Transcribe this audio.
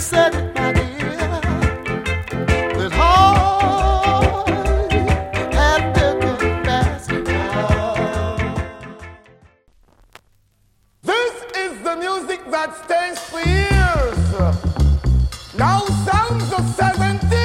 said it, my dear, with heart and been basketball. This is the music that stays for years. Now sounds of 70.